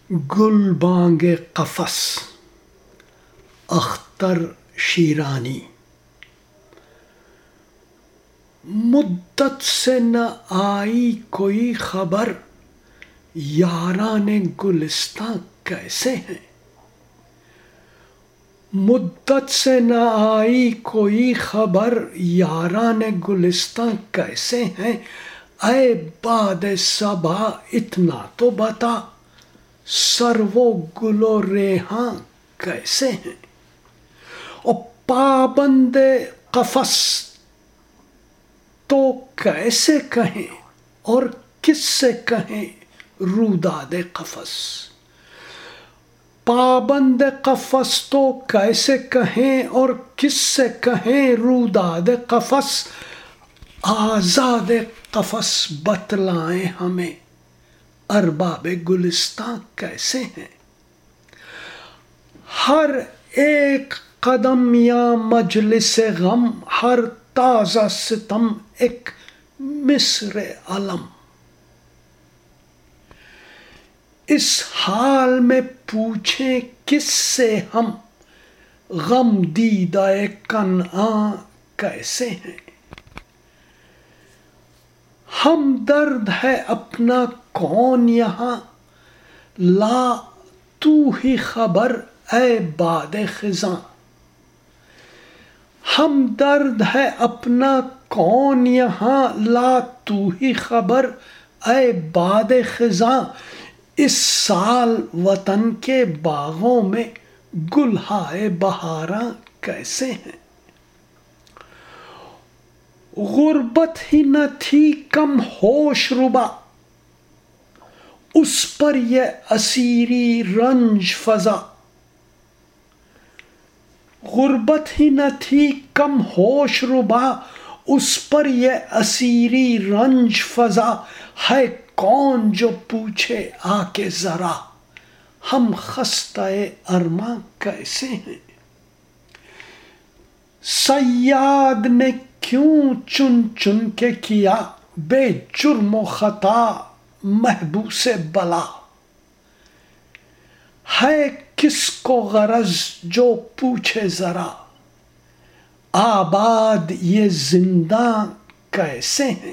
گل بانگ قفس اختر شیرانی، مدت سے نہ آئی کوئی خبر، یاران گلستاں کیسے ہیں؟ مدت سے نہ آئی کوئی خبر، یاران گلستاں کیسے ہیں؟ اے باد صبا اتنا تو بتا، سرو و گل و ریحاں کیسے ہیں؟ اور پابند قفس تو کیسے کہیں اور کس سے کہیں روداد قفس؟ پابند قفس تو کیسے کہیں اور کس سے کہیں روداد قفس؟ آزاد قفس بتلائیں ہمیں، ارباب گلستاں کیسے ہیں؟ ہر ایک قدم یا مجلس غم، ہر تازہ ستم ایک مصر علم۔ اس حال میں پوچھیں کس سے ہم، غم دیدہ کنعاں کیسے ہیں؟ ہم درد ہے اپنا کون یہاں، لا تو ہی خبر اے باد خزاں۔ ہم درد ہے اپنا کون یہاں، لا تو ہی خبر اے باد خزاں۔ اس سال وطن کے باغوں میں گلہائے بہاراں کیسے ہیں؟ غربت ہی نہ تھی کم ہوش ربا، اس پر یہ اسیری رنج فزا۔ غربت ہی نہ تھی کم ہوش ربا، اس پر یہ اسیری رنج فزا۔ ہے کون جو پوچھے آ کے ذرا، ہم خستہ ارماں کیسے ہیں؟ صیاد نے کیوں چن چن کے کیا بے جرم و خطا محبوس بلا؟ ہے کس کو غرض جو پوچھے ذرا، آباد یہ زنداں کیسے ہیں؟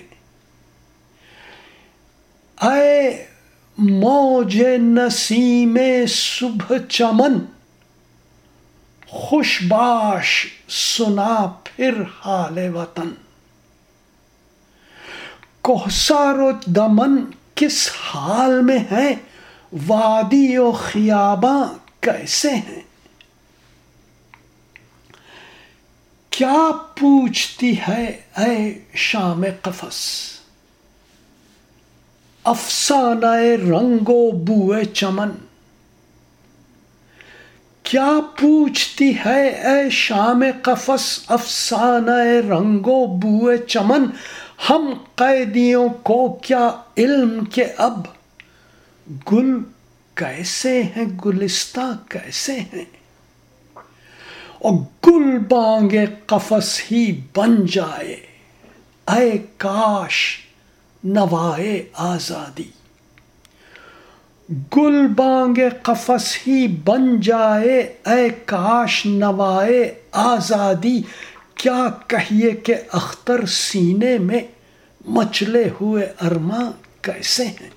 اے موج نسیم صبح چمن، خوش باش سنا پھر حال وطن۔ کوثر و دمن کس حال میں ہیں، وادی و خیاباں کیسے ہیں؟ کیا پوچھتی ہے اے شام قفس، افسانہ رنگ و بوئے چمن؟ کیا پوچھتی ہے اے شام قفس، افسانہ رنگ و بوئے چمن؟ ہم قیدیوں کو کیا علم کہ اب گل کیسے ہیں گلستاں کیسے ہیں؟ اور گل بانگ قفس ہی بن جائے اے کاش نوائے آزادی۔ گل بانگ قفس ہی بن جائے اے کاش نوائے آزادی۔ کیا کہیے کہ اختر سینے میں مچلے ہوئے ارماں کیسے ہیں؟